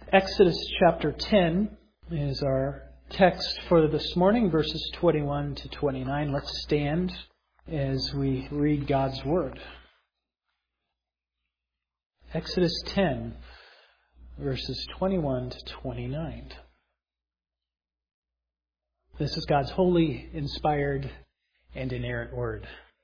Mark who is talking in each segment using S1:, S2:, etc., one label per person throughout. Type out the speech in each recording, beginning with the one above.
S1: Exodus chapter 10 is our text for this morning, verses 21 to 29. Let's stand as we read God's Word. Exodus 10, verses 21 to 29. This is God's holy, inspired, and inerrant Word.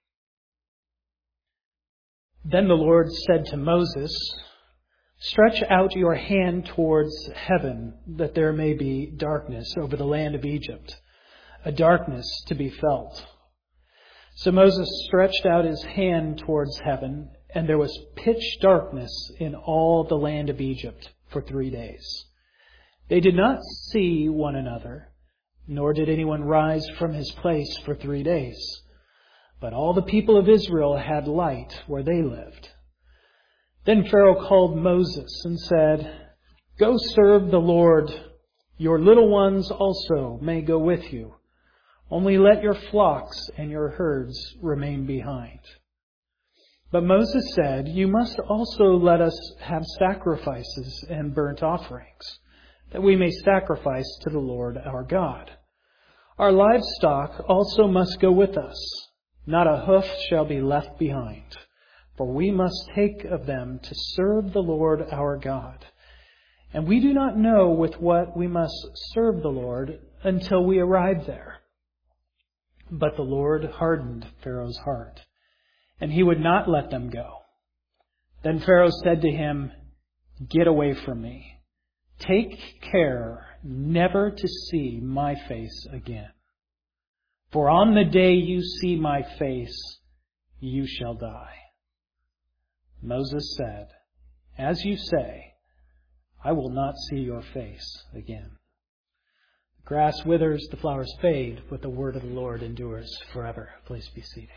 S1: Then the Lord said to Moses, "Stretch out your hand towards heaven, that there may be darkness over the land of Egypt, a darkness to be felt." So Moses stretched out his hand towards heaven, and there was pitch darkness in all the land of Egypt for 3 days. They did not see one another, nor did anyone rise from his place for 3 days. But all the people of Israel had light where they lived. Then Pharaoh called Moses and said, "Go serve the Lord. Your little ones also may go with you. Only let your flocks and your herds remain behind." But Moses said, "You must also let us have sacrifices and burnt offerings, that we may sacrifice to the Lord our God. Our livestock also must go with us. Not a hoof shall be left behind. For we must take of them to serve the Lord our God. And we do not know with what we must serve the Lord until we arrive there." But the Lord hardened Pharaoh's heart, and he would not let them go. Then Pharaoh said to him, "Get away from me. Take care never to see my face again. For on the day you see my face, you shall die." Moses said, "As you say, I will not see your face again." The grass withers, the flowers fade, but the word of the Lord endures forever. Please be seated.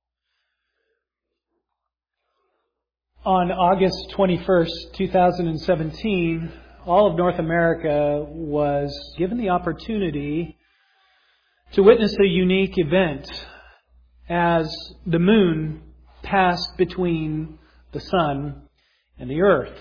S1: On August 21st, 2017, all of North America was given the opportunity to witness a unique event as the moon passed between the sun and the earth.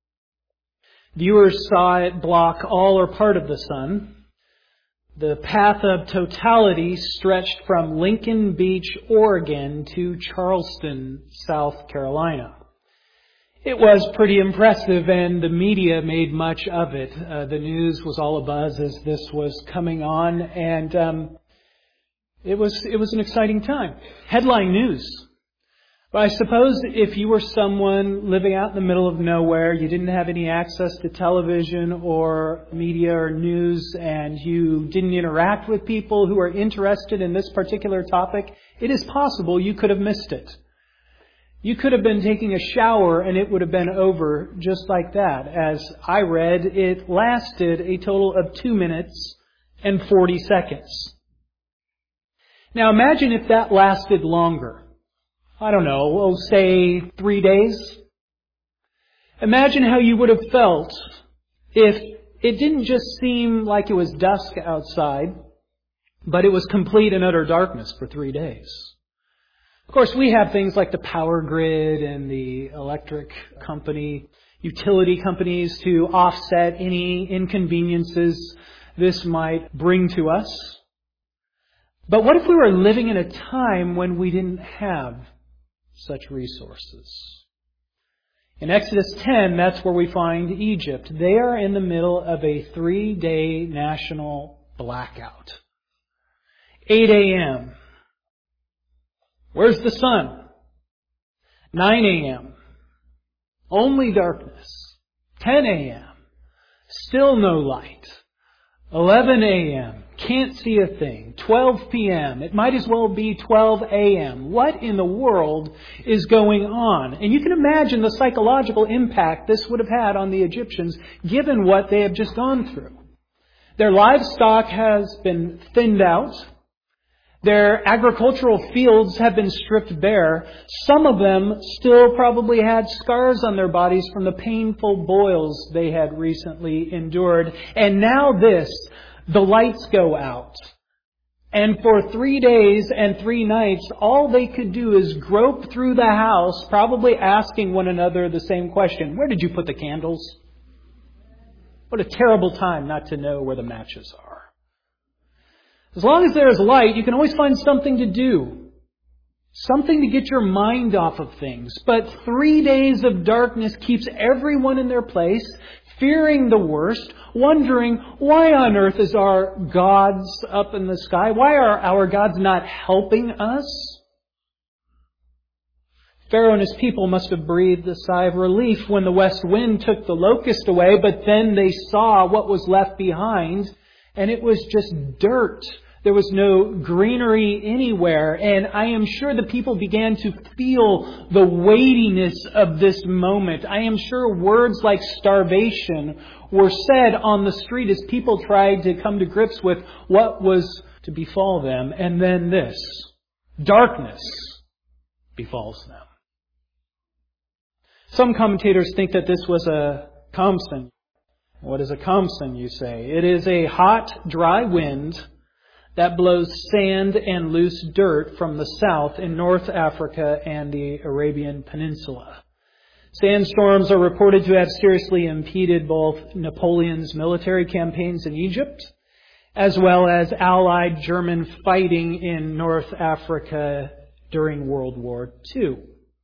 S1: Viewers saw it block all or part of the sun. The path of totality stretched from Lincoln Beach, Oregon to Charleston, South Carolina. It was pretty impressive, and the media made much of it. The news was all abuzz as this was coming on, and it was an exciting time. Headline news. But I suppose if you were someone living out in the middle of nowhere, you didn't have any access to television or media or news, and you didn't interact with people who are interested in this particular topic, it is possible you could have missed it. You could have been taking a shower and it would have been over just like that. As I read, it lasted a total of 2 minutes and 40 seconds. Now imagine if that lasted longer. I don't know, say 3 days. Imagine how you would have felt if it didn't just seem like it was dusk outside, but it was complete and utter darkness for 3 days. Of course, we have things like the power grid and the electric company, utility companies to offset any inconveniences this might bring to us. But what if we were living in a time when we didn't have such resources? In Exodus 10, that's where we find Egypt. They are in the middle of a 3-day national blackout. 8 a.m. Where's the sun? 9 a.m. Only darkness. 10 a.m. Still no light. 11 a.m. Can't see a thing. 12 p.m. It might as well be 12 a.m. What in the world is going on? And you can imagine the psychological impact this would have had on the Egyptians given what they have just gone through. Their livestock has been thinned out. Their agricultural fields have been stripped bare. Some of them still probably had scars on their bodies from the painful boils they had recently endured. And now the lights go out. And for 3 days and 3 nights, all they could do is grope through the house, probably asking one another the same question. Where did you put the candles? What a terrible time not to know where the matches are. As long as there is light, you can always find something to do. Something to get your mind off of things. But 3 days of darkness keeps everyone in their place, fearing the worst, wondering, why on earth is our gods up in the sky? Why are our gods not helping us? Pharaoh and his people must have breathed a sigh of relief when the west wind took the locust away, but then they saw what was left behind, and it was just dirt. There was no greenery anywhere, and I am sure the people began to feel the weightiness of this moment. I am sure words like starvation were said on the street as people tried to come to grips with what was to befall them. And then this, darkness befalls them. Some commentators think that this was a khamsin. What is a khamsin, you say? It is a hot, dry wind that blows sand and loose dirt from the south in North Africa and the Arabian Peninsula. Sandstorms are reported to have seriously impeded both Napoleon's military campaigns in Egypt, as well as Allied German fighting in North Africa during World War II.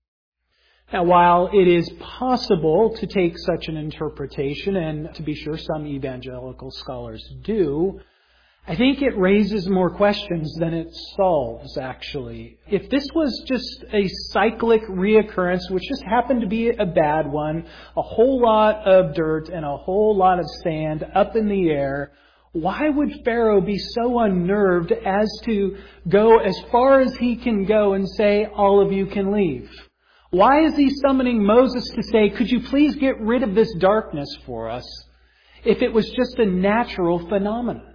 S1: Now, while it is possible to take such an interpretation, and to be sure some evangelical scholars do, I think it raises more questions than it solves, actually. If this was just a cyclic reoccurrence, which just happened to be a bad one, a whole lot of dirt and a whole lot of sand up in the air, why would Pharaoh be so unnerved as to go as far as he can go and say, all of you can leave? Why is he summoning Moses to say, could you please get rid of this darkness for us, if it was just a natural phenomenon?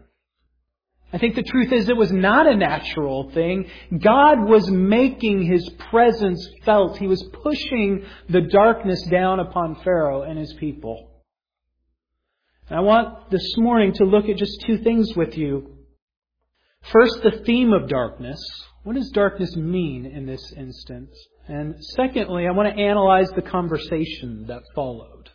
S1: I think the truth is it was not a natural thing. God was making His presence felt. He was pushing the darkness down upon Pharaoh and his people. And I want this morning to look at just two things with you. First, the theme of darkness. What does darkness mean in this instance? And secondly, I want to analyze the conversation that followed.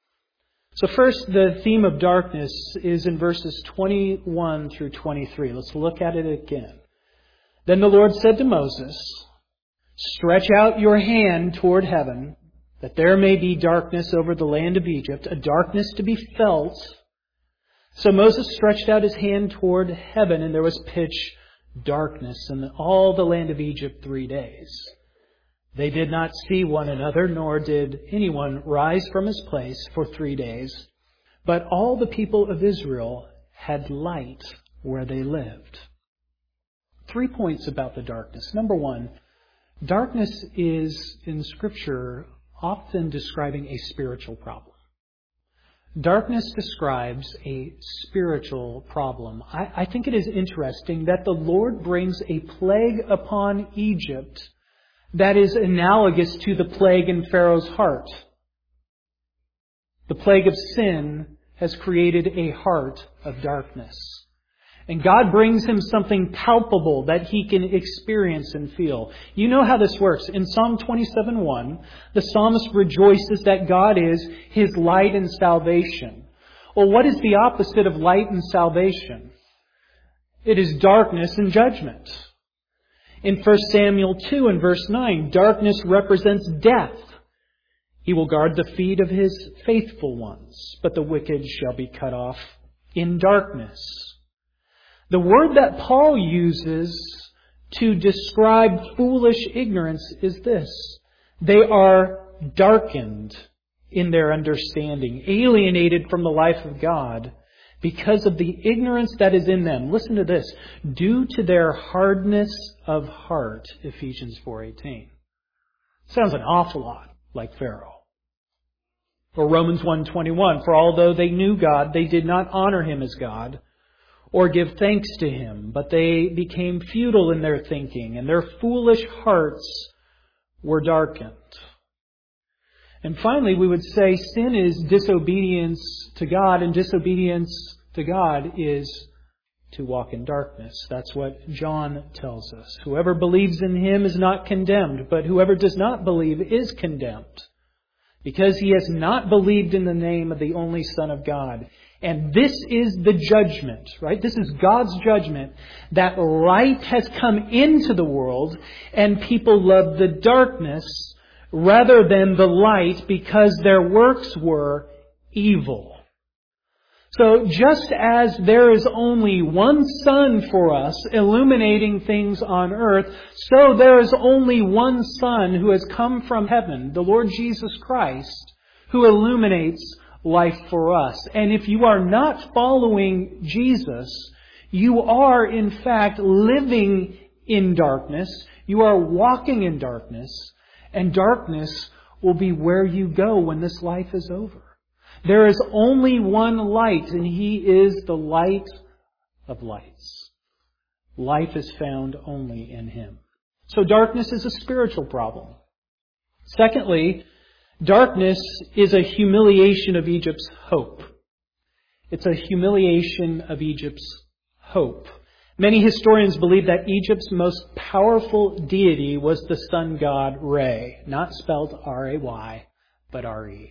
S1: So first, the theme of darkness is in verses 21 through 23. Let's look at it again. Then the Lord said to Moses, "Stretch out your hand toward heaven, that there may be darkness over the land of Egypt, a darkness to be felt." So Moses stretched out his hand toward heaven, and there was pitch darkness in all the land of Egypt 3 days. They did not see one another, nor did anyone rise from his place for 3 days. But all the people of Israel had light where they lived. 3 points about the darkness. Number one, darkness is, in Scripture, often describing a spiritual problem. Darkness describes a spiritual problem. I think it is interesting that the Lord brings a plague upon Egypt that is analogous to the plague in Pharaoh's heart. The plague of sin has created a heart of darkness. And God brings him something palpable that he can experience and feel. You know how this works. In Psalm 27:1, the psalmist rejoices that God is his light and salvation. Well, what is the opposite of light and salvation? It is darkness and judgment. In 1 Samuel 2 and verse 9, darkness represents death. He will guard the feet of his faithful ones, but the wicked shall be cut off in darkness. The word that Paul uses to describe foolish ignorance is this: they are darkened in their understanding, alienated from the life of God, because of the ignorance that is in them. Listen to this. Due to their hardness of heart. Ephesians 4:18. Sounds an awful lot like Pharaoh. Or Romans 1:21. For although they knew God, they did not honor Him as God or give thanks to Him, but they became futile in their thinking, and their foolish hearts were darkened. And finally, we would say sin is disobedience to God, and disobedience to God is to walk in darkness. That's what John tells us. Whoever believes in Him is not condemned, but whoever does not believe is condemned, because he has not believed in the name of the only Son of God. And this is the judgment, right? This is God's judgment, that light has come into the world and people love the darkness rather than the light because their works were evil. So just as there is only one sun for us illuminating things on earth, so there is only one Son who has come from heaven, the Lord Jesus Christ, who illuminates life for us. And if you are not following Jesus, you are in fact living in darkness. You are walking in darkness, and darkness will be where you go when this life is over. There is only one light, and He is the light of lights. Life is found only in Him. So darkness is a spiritual problem. Secondly, darkness is a humiliation of Egypt's hope. It's a humiliation of Egypt's hope. Many historians believe that Egypt's most powerful deity was the sun god Re, not spelled R-A-Y, but R-E.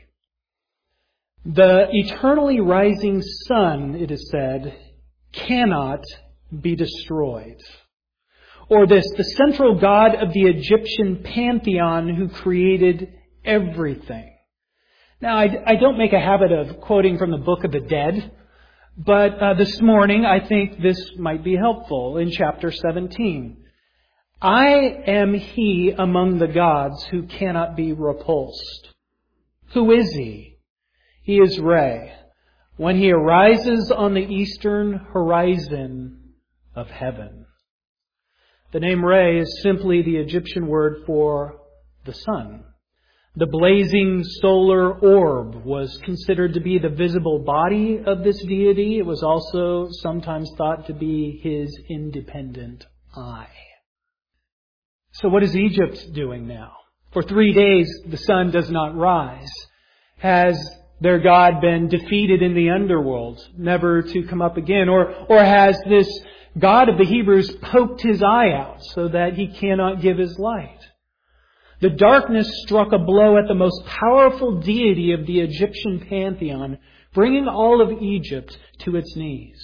S1: The eternally rising sun, it is said, cannot be destroyed. Or this, the central god of the Egyptian pantheon who created everything. Now, I don't make a habit of quoting from the Book of the Dead, but this morning I think this might be helpful in chapter 17. I am He among the gods who cannot be repulsed. Who is He? He is Re, when He arises on the eastern horizon of heaven. The name Re is simply the Egyptian word for the sun. The blazing solar orb was considered to be the visible body of this deity. It was also sometimes thought to be His independent eye. So what is Egypt doing now? For 3 days the sun does not rise. Has their God been defeated in the underworld, never to come up again? Or has this God of the Hebrews poked His eye out so that He cannot give His light? The darkness struck a blow at the most powerful deity of the Egyptian pantheon, bringing all of Egypt to its knees.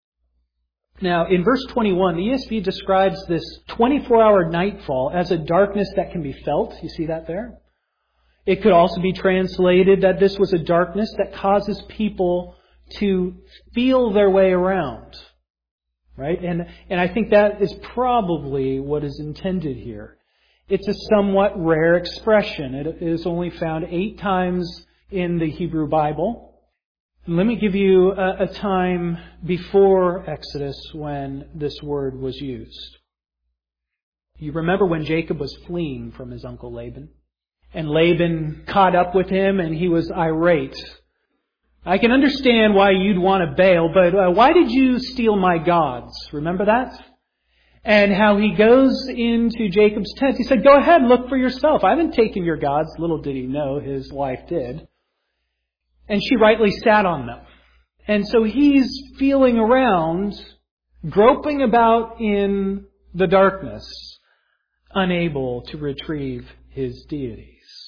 S1: Now, in verse 21, the ESV describes this 24-hour nightfall as a darkness that can be felt. You see that there? It could also be translated that this was a darkness that causes people to feel their way around. Right? And I think that is probably what is intended here. It's a somewhat rare expression. It is only found 8 times in the Hebrew Bible. And let me give you a time before Exodus when this word was used. You remember when Jacob was fleeing from his uncle Laban? And Laban caught up with him and he was irate. I can understand why you'd want to bail, but why did you steal my gods? Remember that? And how he goes into Jacob's tent. He said, go ahead, look for yourself. I haven't taken your gods. Little did he know his wife did. And she rightly sat on them. And so he's feeling around, groping about in the darkness, unable to retrieve his deities.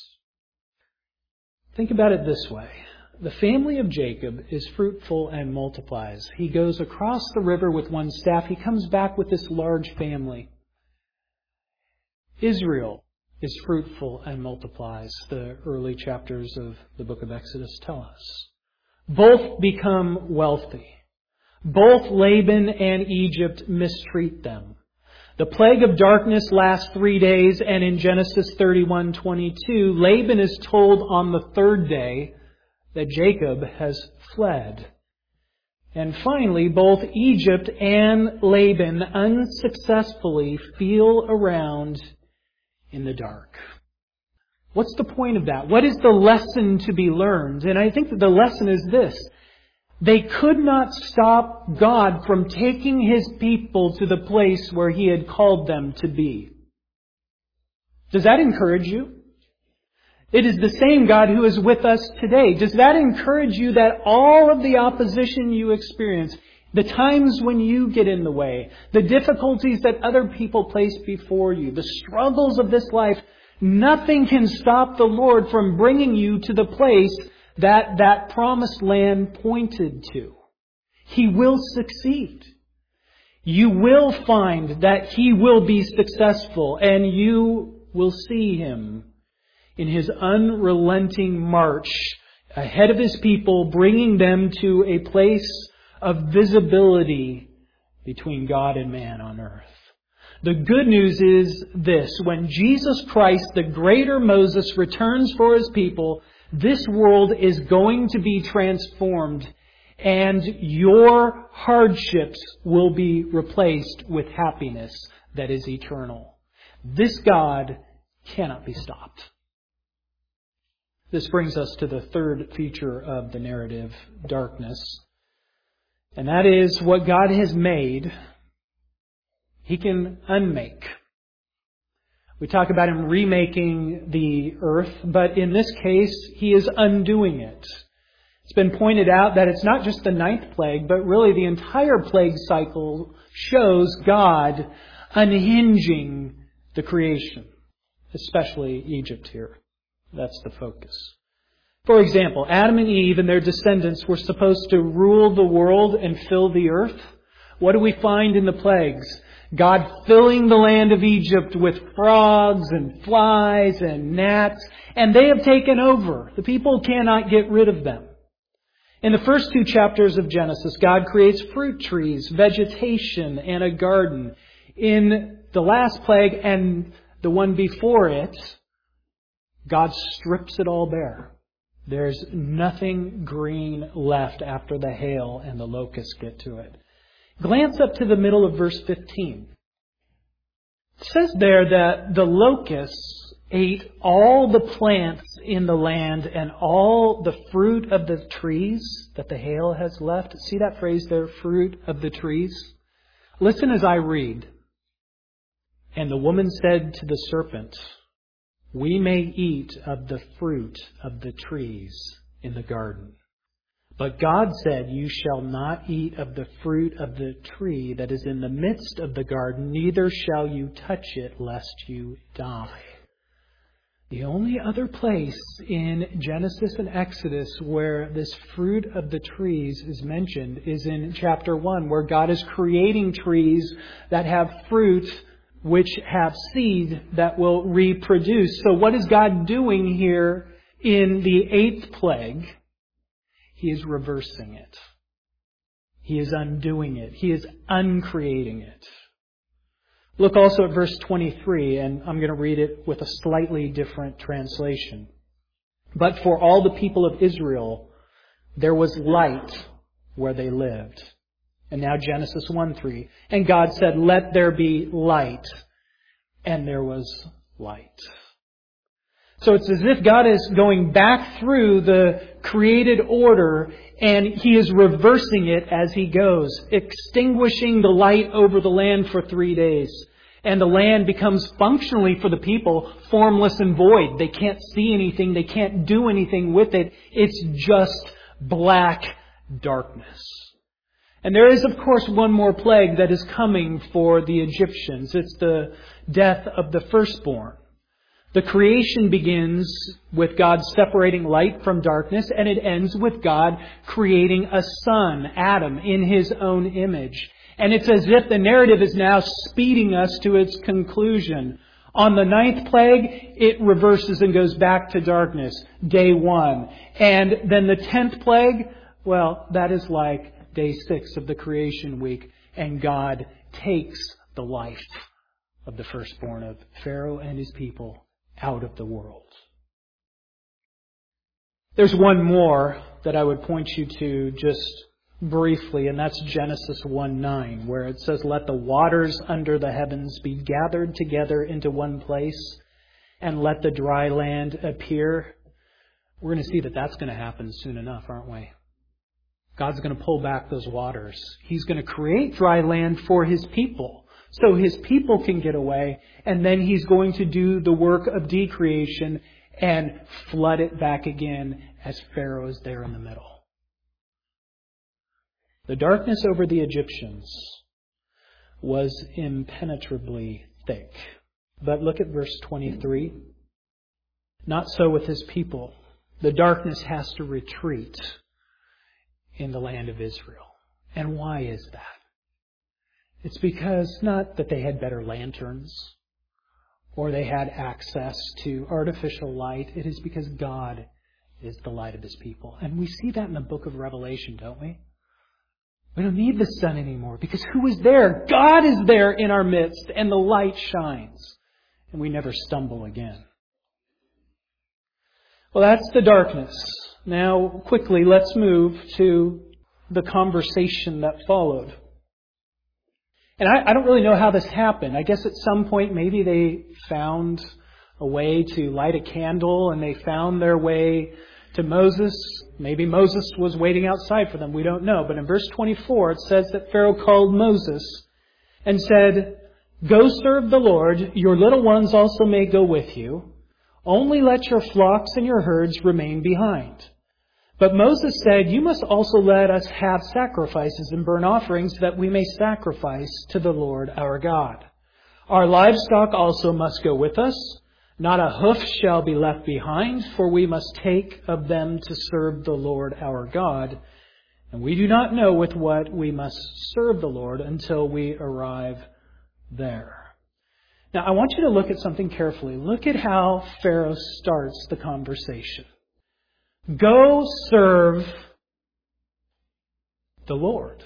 S1: Think about it this way. The family of Jacob is fruitful and multiplies. He goes across the river with one staff. He comes back with this large family. Israel is fruitful and multiplies, the early chapters of the book of Exodus tell us. Both become wealthy. Both Laban and Egypt mistreat them. The plague of darkness lasts 3 days, and in Genesis 31:22, Laban is told on the 3rd day that Jacob has fled. And finally, both Egypt and Laban unsuccessfully feel around in the dark. What's the point of that? What is the lesson to be learned? And I think that the lesson is this. They could not stop God from taking His people to the place where He had called them to be. Does that encourage you? It is the same God who is with us today. Does that encourage you that all of the opposition you experience, the times when you get in the way, the difficulties that other people place before you, the struggles of this life, nothing can stop the Lord from bringing you to the place that promised land pointed to. He will succeed. You will find that He will be successful, and you will see Him in His unrelenting march ahead of His people, bringing them to a place of visibility between God and man on earth. The good news is this: when Jesus Christ, the greater Moses, returns for His people, this world is going to be transformed, and your hardships will be replaced with happiness that is eternal. This God cannot be stopped. This brings us to the third feature of the narrative, darkness. And that is, what God has made, He can unmake. We talk about Him remaking the earth, but in this case, He is undoing it. It's been pointed out that it's not just the 9th plague, but really the entire plague cycle shows God unhinging the creation, especially Egypt here. That's the focus. For example, Adam and Eve and their descendants were supposed to rule the world and fill the earth. What do we find in the plagues? God filling the land of Egypt with frogs and flies and gnats, and they have taken over. The people cannot get rid of them. In the first 2 chapters of Genesis, God creates fruit trees, vegetation, and a garden. In the last plague and the one before it, God strips it all bare. There's nothing green left after the hail and the locusts get to it. Glance up to the middle of verse 15. It says there that the locusts ate all the plants in the land and all the fruit of the trees that the hail has left. See that phrase there, fruit of the trees? Listen as I read. And the woman said to the serpent, "We may eat of the fruit of the trees in the garden. But God said, you shall not eat of the fruit of the tree that is in the midst of the garden, neither shall you touch it, lest you die." The only other place in Genesis and Exodus where this fruit of the trees is mentioned is in chapter 1, where God is creating trees that have fruit which have seed that will reproduce. So what is God doing here in the 8th plague? He is reversing it. He is undoing it. He is uncreating it. Look also at verse 23, and I'm going to read it with a slightly different translation. But for all the people of Israel, there was light where they lived. And now Genesis 1:3. And God said, let there be light. And there was light. So it's as if God is going back through the created order and He is reversing it as He goes, extinguishing the light over the land for 3 days. And the land becomes functionally for the people formless and void. They can't see anything. They can't do anything with it. It's just black darkness. And there is, of course, one more plague that is coming for the Egyptians. It's the death of the firstborn. The creation begins with God separating light from darkness, and it ends with God creating a son, Adam, in His own image. And it's as if the narrative is now speeding us to its conclusion. On the 9th plague, it reverses and goes back to darkness, day 1. And then the 10th plague, well, that is like day 6 of the creation week, and God takes the life of the firstborn of Pharaoh and his people out of the world. There's one more that I would point you to just briefly, and that's Genesis 1:9, where it says, let the waters under the heavens be gathered together into one place, and let the dry land appear. We're going to see that that's going to happen soon enough, aren't we? God's going to pull back those waters. He's going to create dry land for His people, so His people can get away, and then He's going to do the work of decreation and flood it back again as Pharaoh is there in the middle. The darkness over the Egyptians was impenetrably thick. But look at verse 23. Not so with His people. The darkness has to retreat in the land of Israel. And why is that? It's because not that they had better lanterns or they had access to artificial light. It is because God is the light of His people. And we see that in the book of Revelation, don't we? We don't need the sun anymore because who is there? God is there in our midst and the light shines. And we never stumble again. Well, that's the darkness. Now, quickly, let's move to the conversation that followed. And I don't really know how this happened. I guess at some point maybe they found a way to light a candle and they found their way to Moses. Maybe Moses was waiting outside for them. We don't know. But in verse 24 it says that Pharaoh called Moses and said, "Go serve the Lord. Your little ones also may go with you. Only let your flocks and your herds remain behind." But Moses said, "You must also let us have sacrifices and burnt offerings that we may sacrifice to the Lord our God. Our livestock also must go with us. Not a hoof shall be left behind, for we must take of them to serve the Lord our God. And we do not know with what we must serve the Lord until we arrive there." Now, I want you to look at something carefully. Look at how Pharaoh starts the conversation. Go serve the Lord.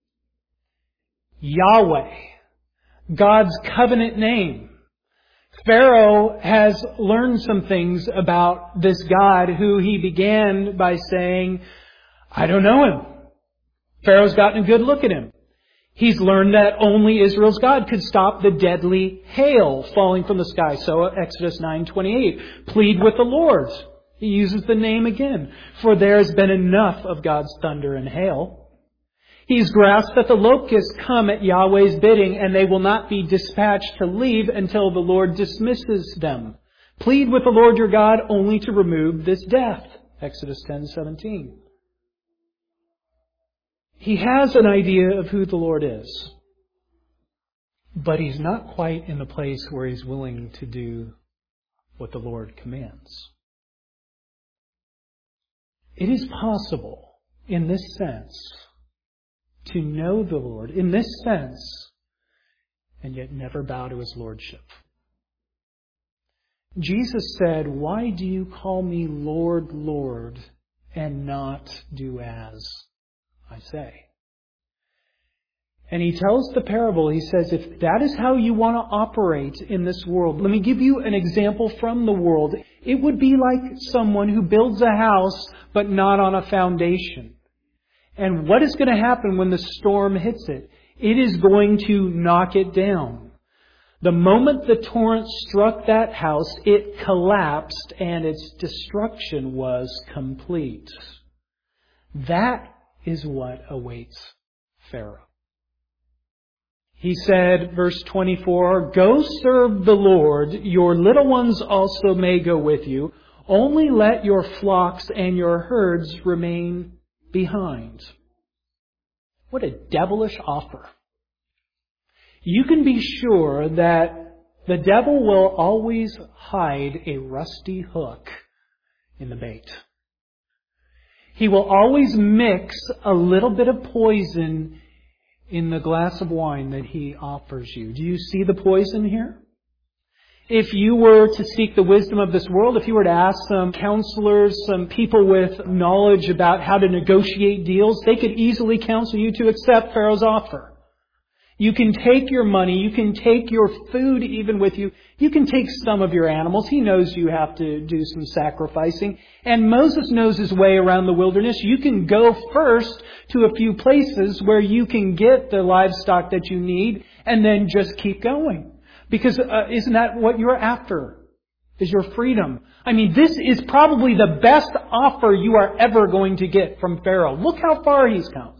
S1: Yahweh, God's covenant name. Pharaoh has learned some things about this God who he began by saying, "I don't know him." Pharaoh's gotten a good look at him. He's learned that only Israel's God could stop the deadly hail falling from the sky. So Exodus 9:28, plead with the Lord. He uses the name again. For there has been enough of God's thunder and hail. He's grasped that the locusts come at Yahweh's bidding and they will not be dispatched to leave until the Lord dismisses them. Plead with the Lord your God only to remove this death. Exodus 10:17. He has an idea of who the Lord is. But he's not quite in the place where he's willing to do what the Lord commands. It is possible, in this sense, to know the Lord, in this sense, and yet never bow to His lordship. Jesus said, "Why do you call me Lord, Lord, and not do as I say?" And He tells the parable, He says, if that is how you want to operate in this world, let me give you an example from the world. It would be like someone who builds a house but not on a foundation. And what is going to happen when the storm hits it? It is going to knock it down. The moment the torrent struck that house, it collapsed and its destruction was complete. That is what awaits Pharaoh. He said, verse 24, "Go serve the Lord. Your little ones also may go with you. Only let your flocks and your herds remain behind." What a devilish offer. You can be sure that the devil will always hide a rusty hook in the bait. He will always mix a little bit of poison in the glass of wine that he offers you. Do you see the poison here? If you were to seek the wisdom of this world, if you were to ask some counselors, some people with knowledge about how to negotiate deals, they could easily counsel you to accept Pharaoh's offer. You can take your money, you can take your food even with you, you can take some of your animals. He knows you have to do some sacrificing. And Moses knows his way around the wilderness. You can go first to a few places where you can get the livestock that you need and then just keep going. Because isn't that what you're after? Is your freedom. I mean, this is probably the best offer you are ever going to get from Pharaoh. Look how far he's come.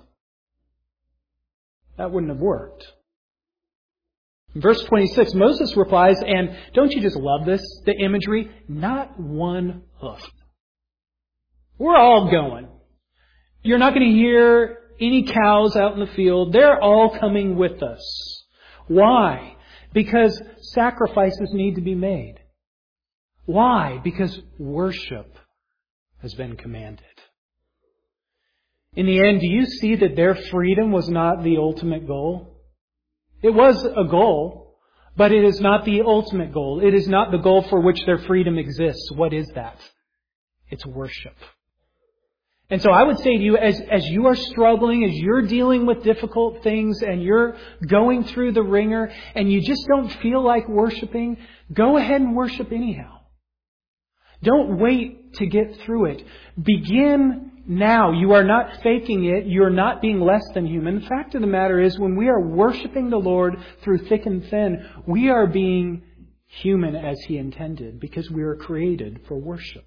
S1: That wouldn't have worked. In verse 26, Moses replies, and don't you just love this, the imagery? Not one hoof. We're all going. You're not going to hear any cows out in the field. They're all coming with us. Why? Because sacrifices need to be made. Why? Because worship has been commanded. In the end, do you see that their freedom was not the ultimate goal? It was a goal, but it is not the ultimate goal. It is not the goal for which their freedom exists. What is that? It's worship. And so I would say to you, as you are struggling, as you're dealing with difficult things, and you're going through the ringer, and you just don't feel like worshiping, go ahead and worship anyhow. Don't wait to get through it. Begin now. You are not faking it. You're not being less than human. The fact of the matter is, when we are worshiping the Lord through thick and thin, we are being human as He intended, because we are created for worship.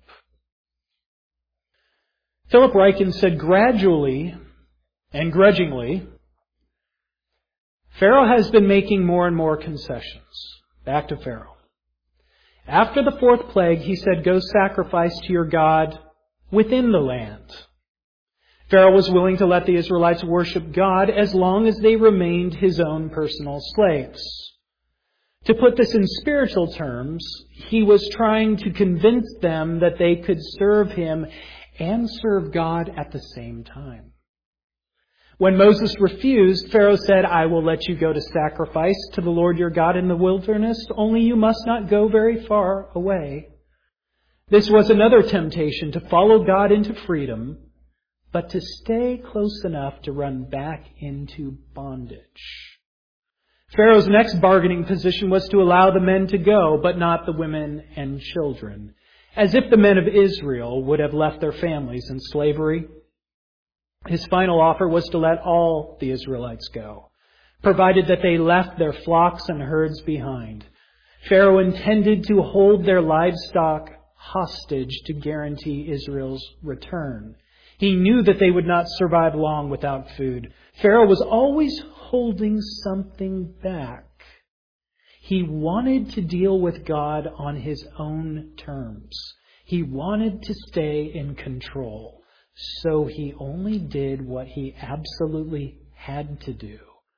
S1: Philip Ryken said, gradually and grudgingly, Pharaoh has been making more and more concessions. Back to Pharaoh. After the fourth plague, he said, go sacrifice to your God within the land. Pharaoh was willing to let the Israelites worship God as long as they remained his own personal slaves. To put this in spiritual terms, he was trying to convince them that they could serve him and serve God at the same time. When Moses refused, Pharaoh said, I will let you go to sacrifice to the Lord your God in the wilderness, only you must not go very far away. This was another temptation, to follow God into freedom, but to stay close enough to run back into bondage. Pharaoh's next bargaining position was to allow the men to go, but not the women and children, as if the men of Israel would have left their families in slavery. His final offer was to let all the Israelites go, provided that they left their flocks and herds behind. Pharaoh intended to hold their livestock hostage to guarantee Israel's return. He knew that they would not survive long without food. Pharaoh was always holding something back. He wanted to deal with God on his own terms. He wanted to stay in control. So he only did what he absolutely had to do.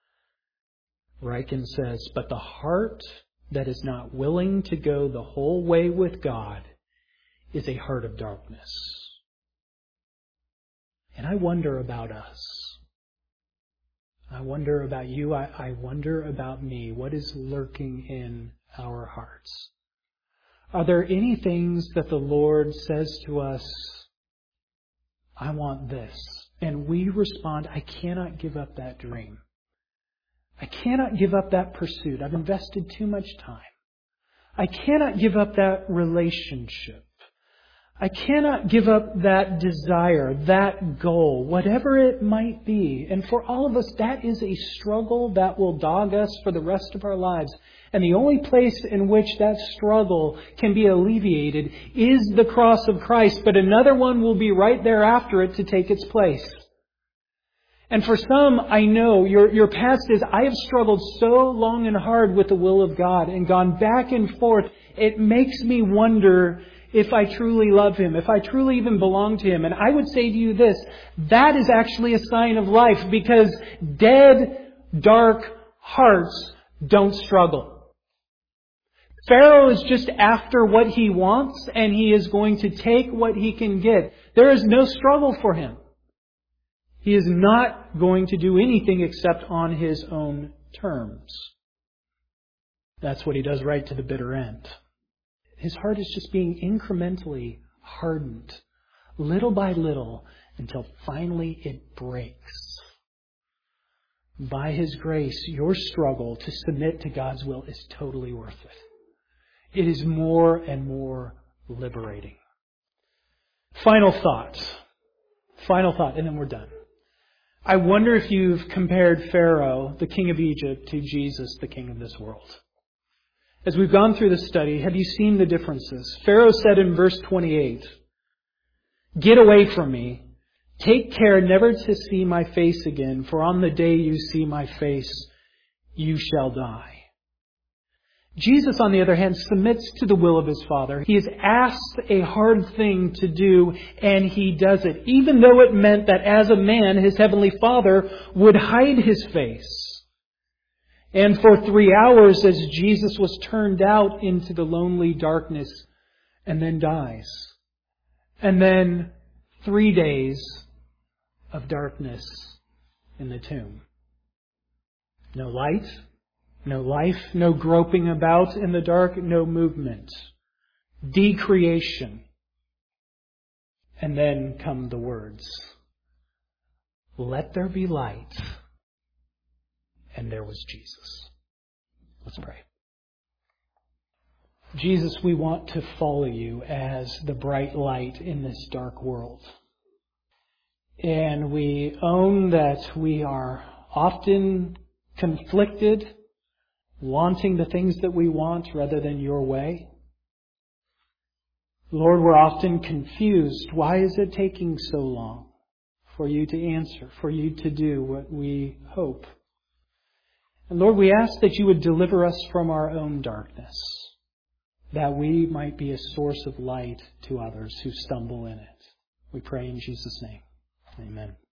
S1: Ryken says, but the heart that is not willing to go the whole way with God is a heart of darkness. And I wonder about us. I wonder about you. I wonder about me. What is lurking in our hearts? Are there any things that the Lord says to us, I want this? And we respond, I cannot give up that dream. I cannot give up that pursuit. I've invested too much time. I cannot give up that relationship. I cannot give up that desire, that goal, whatever it might be. And for all of us, that is a struggle that will dog us for the rest of our lives. And the only place in which that struggle can be alleviated is the cross of Christ. But another one will be right there after it to take its place. And for some, I know your past is, I have struggled so long and hard with the will of God and gone back and forth. It makes me wonder if I truly love Him, if I truly even belong to Him. And I would say to you this, that is actually a sign of life, because dead, dark hearts don't struggle. Pharaoh is just after what he wants, and he is going to take what he can get. There is no struggle for him. He is not going to do anything except on his own terms. That's what he does right to the bitter end. His heart is just being incrementally hardened, little by little, until finally it breaks. By His grace, your struggle to submit to God's will is totally worth it. It is more and more liberating. Final thought, and then we're done. I wonder if you've compared Pharaoh, the king of Egypt, to Jesus, the king of this world. As we've gone through this study, have you seen the differences? Pharaoh said in verse 28, "Get away from me. Take care never to see my face again, for on the day you see my face, you shall die." Jesus, on the other hand, submits to the will of His Father. He is asked a hard thing to do, and He does it, even though it meant that as a man, His Heavenly Father would hide His face. And for 3 hours, as Jesus was turned out into the lonely darkness and then dies. And then 3 days of darkness in the tomb. No light, no life, no groping about in the dark, no movement. Decreation. And then come the words, "Let there be light." And there was Jesus. Let's pray. Jesus, we want to follow you as the bright light in this dark world. And we own that we are often conflicted, wanting the things that we want rather than your way. Lord, we're often confused. Why is it taking so long for you to answer, for you to do what we hope? And Lord, we ask that you would deliver us from our own darkness, that we might be a source of light to others who stumble in it. We pray in Jesus' name. Amen.